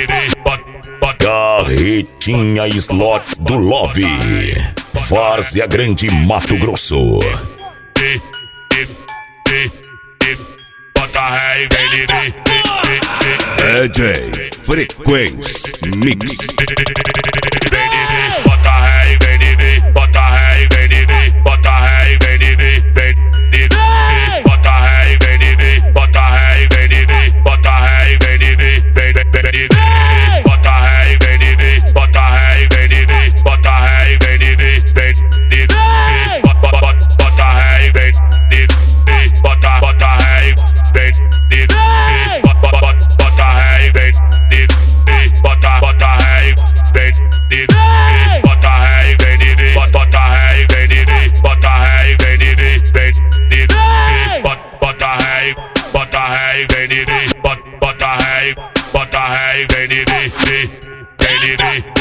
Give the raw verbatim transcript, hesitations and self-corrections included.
Carretinha Slots do Love, Várzea Grande, Mato Grosso. D J Frequência Mix. Bota ré e vem de mim, bota ré e vem de mim, bota ré e vem de mim, vem de mim. Bota ré e vem de mim, bota ré e vem de mim, bota ré e vem de mim, vem vem de mim. Bota ré e vem de mim, bota ré e vem de mim, bota ré e vem de mim, vem de mim. Bota ré e vem de mim, bota bota ré e vem de mim, bota ré e vem de mim, bota bota ré e vem de mim. Bota ré e vem de mim, bota ré e vem de mim, bota ré e vem de mim, vem de mim. Bota ré e bota ré e vem de mim, bota ré e bota ré e vem de mim, vem de mim.